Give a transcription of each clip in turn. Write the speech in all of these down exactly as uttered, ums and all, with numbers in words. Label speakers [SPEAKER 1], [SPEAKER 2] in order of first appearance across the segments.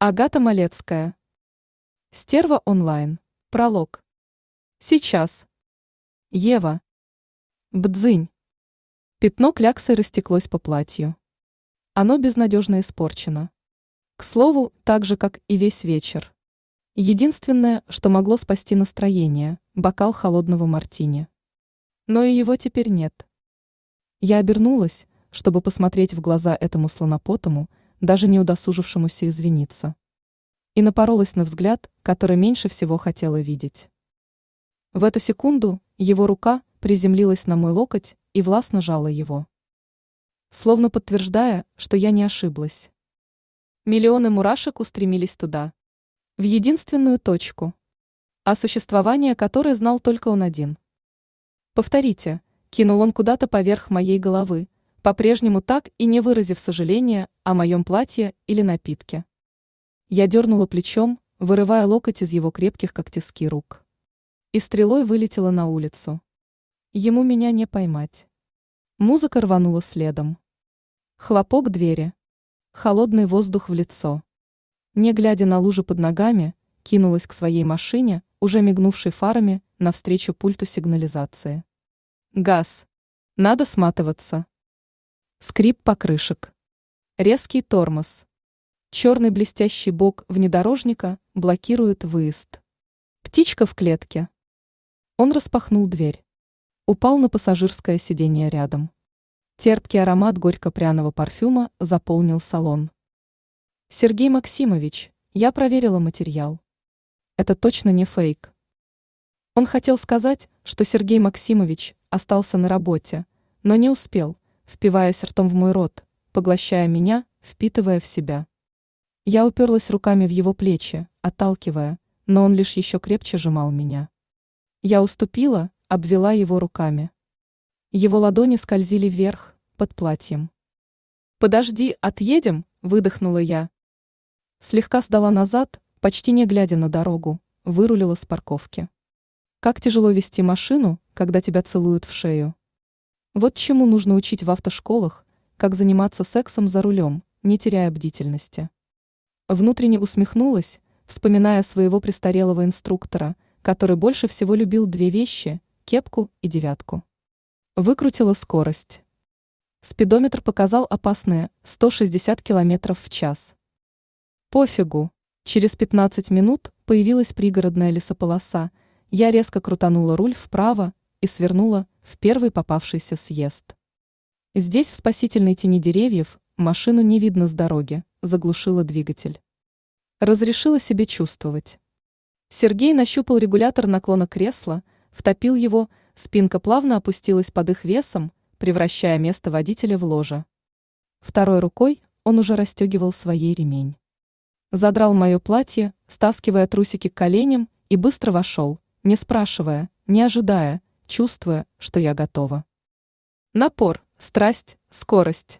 [SPEAKER 1] Агата Малецкая. Стерва онлайн. Пролог. Сейчас. Ева. Бдзынь. Пятно кляксой растеклось по платью. Оно безнадежно испорчено. К слову, так же, как и весь вечер. Единственное, что могло спасти настроение – бокал холодного мартини. Но и его теперь нет. Я обернулась, чтобы посмотреть в глаза этому слонопотому, даже не удосужившемуся извиниться. И напоролась на взгляд, который меньше всего хотела видеть. В эту секунду его рука приземлилась на мой локоть и властно жала его. Словно подтверждая, что я не ошиблась. Миллионы мурашек устремились туда. В единственную точку, о существовании которой знал только он один. «Повторите», — кинул он куда-то поверх моей головы, по-прежнему так и не выразив сожаления о моем платье или напитке. Я дернула плечом, вырывая локоть из его крепких как тиски рук. И стрелой вылетела на улицу. Ему меня не поймать. Музыка рванула следом. Хлопок двери. Холодный воздух в лицо. Не глядя на лужи под ногами, кинулась к своей машине, уже мигнувшей фарами, навстречу пульту сигнализации. Газ. Надо сматываться. Скрип покрышек. Резкий тормоз. Черный блестящий бок внедорожника блокирует выезд. Птичка в клетке. Он распахнул дверь. Упал на пассажирское сиденье рядом. Терпкий аромат горько-пряного парфюма заполнил салон. Сергей Максимович, я проверила материал. Это точно не фейк. Он хотел сказать, что Сергей Максимович остался на работе, но не успел, впиваясь ртом в мой рот, поглощая меня, впитывая в себя. Я уперлась руками в его плечи, отталкивая, но он лишь еще крепче сжимал меня. Я уступила, обвела его руками. Его ладони скользили вверх, под платьем. «Подожди, отъедем», — выдохнула я. Слегка сдала назад, почти не глядя на дорогу, вырулила с парковки. Как тяжело вести машину, когда тебя целуют в шею. Вот чему нужно учить в автошколах, как заниматься сексом за рулем, не теряя бдительности. Внутренне усмехнулась, вспоминая своего престарелого инструктора, который больше всего любил две вещи – кепку и девятку. Выкрутила скорость. Спидометр показал опасные сто шестьдесят километров в час. Пофигу. Через пятнадцать минут появилась пригородная лесополоса, я резко крутанула руль вправо и свернула в первый попавшийся съезд. Здесь, в спасительной тени деревьев, машину не видно с дороги, заглушила двигатель. Разрешила себе чувствовать. Сергей нащупал регулятор наклона кресла, втопил его, спинка плавно опустилась под их весом, превращая место водителя в ложе. Второй рукой он уже расстегивал своей ремень. Задрал мое платье, стаскивая трусики к коленям, и быстро вошел, не спрашивая, не ожидая, чувствуя, что я готова. Напор, страсть, скорость.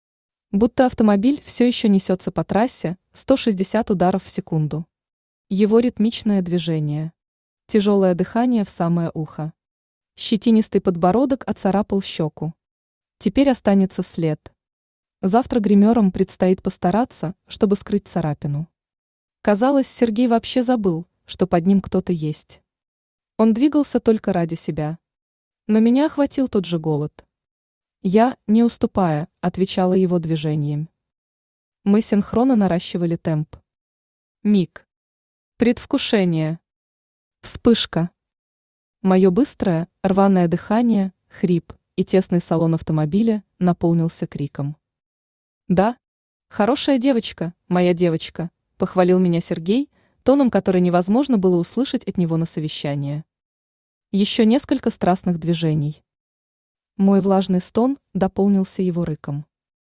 [SPEAKER 1] Будто автомобиль все еще несется по трассе, сто шестьдесят ударов в секунду. Его ритмичное движение. Тяжелое дыхание в самое ухо. Щетинистый подбородок оцарапал щеку. Теперь останется след. Завтра гримерам предстоит постараться, чтобы скрыть царапину. Казалось, Сергей вообще забыл, что под ним кто-то есть. Он двигался только ради себя. Но меня охватил тот же голод. Я, не уступая, отвечала его движением. Мы синхронно наращивали темп. Миг. Предвкушение. Вспышка. Мое быстрое, рваное дыхание, хрип и тесный салон автомобиля наполнился криком. «Да, хорошая девочка, моя девочка», — похвалил меня Сергей, тоном, который невозможно было услышать от него на совещании. Еще несколько страстных движений. Мой влажный стон дополнился его рыком.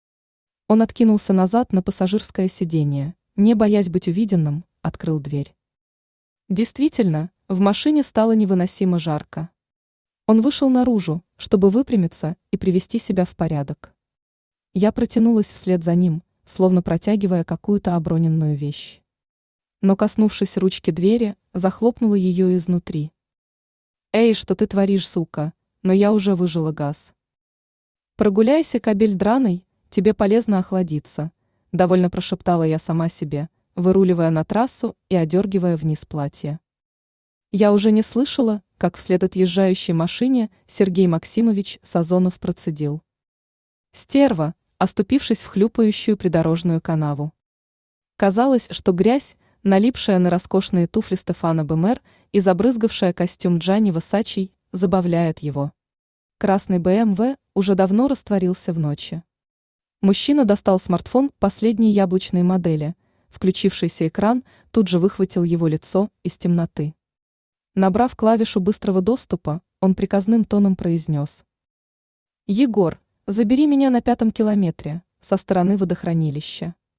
[SPEAKER 1] Он откинулся назад на пассажирское сиденье, не боясь быть увиденным, открыл дверь. Действительно, в машине стало невыносимо жарко. Он вышел наружу, чтобы выпрямиться и привести себя в порядок. Я протянулась вслед за ним, словно протягивая какую-то оброненную вещь. Но, коснувшись ручки двери, захлопнула ее изнутри. «Эй, что ты творишь, сука, но я уже выжила газ. Прогуляйся, кабель драный, тебе полезно охладиться», — довольно прошептала я сама себе, выруливая на трассу и одергивая вниз платье. Я уже не слышала, как вслед отъезжающей машине Сергей Максимович Сазонов процедил: «Стерва», оступившись в хлюпающую придорожную канаву. Казалось, что грязь, налипшая на роскошные туфли Стефана Бемер и забрызгавшая костюм Джанни Версачи, забавляет его. Красный бэ эм вэ уже давно растворился в ночи. Мужчина достал смартфон последней яблочной модели. Включившийся экран тут же выхватил его лицо из темноты. Набрав клавишу быстрого доступа, он приказным тоном произнес: «Егор, забери меня на пятом километре, со стороны водохранилища».